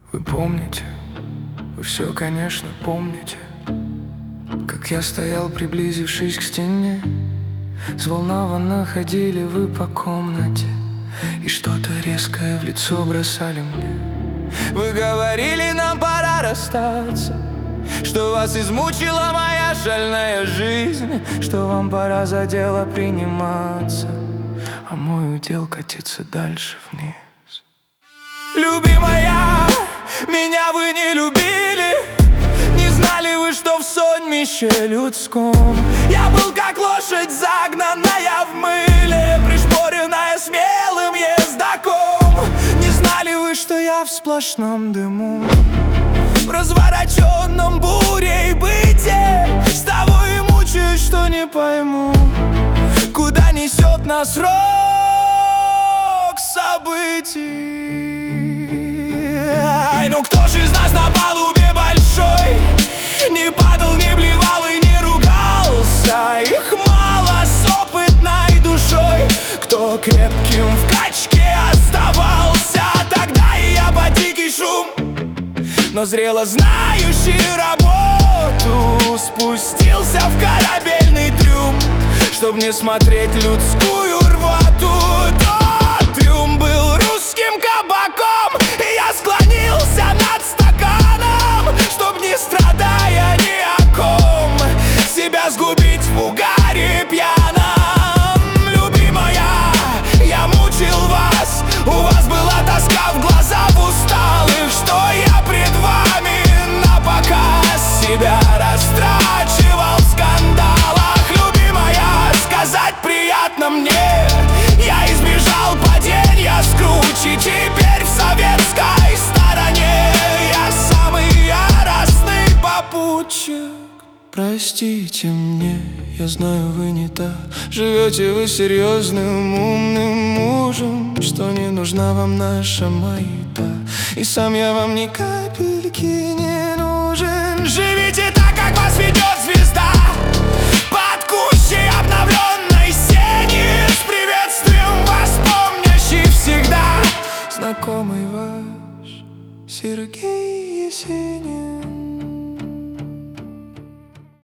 Вы помните, вы все, конечно, помните, как я стоял, приблизившись к стене. Взволнованно ходили вы по комнате и что-то резкое в лицо бросали мне. Вы говорили, нам пора расстаться, что вас измучила моя шальная жизнь, что вам пора за дело приниматься, а мой удел катиться дальше вниз. Любимая, меня вы не любили, не знали вы, что в сонмище людском я был как лошадь, загнанная в мыле, пришпоренная смелым ездаком. Не знали вы, что я в сплошном дыму, в развороченном бурей бытие. С того и мучаюсь, что не пойму, куда несет нас рок событий. Ай, ну кто же из нас на палубе большой не падал, не блевал и не ругался? Их мало с опытной душой, кто крепким в качке оставался. Тогда и я под дикий шум, но зрело знающий работу, спустился в корабельный трюм, чтоб не смотреть людскую рвоту. Тот трюм был русским кабаком, и я склонился над стаканом, чтоб, не страдая ни о ком, себя сгубить в угаре пьяном. Любимая, я мучил вас, у вас была тоска в глазах усталых, что я пред вами напоказ себя растрачивал в скандалах. Любимая, сказать приятно мне, я избежал падения с кручи, теперь в советской стороне я самый яростный попутчик. Простите мне, я знаю, вы не так. Живете вы серьезным, умным мужем, что не нужна вам наша маята, и сам я вам ни капельки не нужен. Живите так, как вас ведет звезда, под кущей обновленной сени, с приветствием вас помнящий всегда знакомый ваш Сергей Есенин.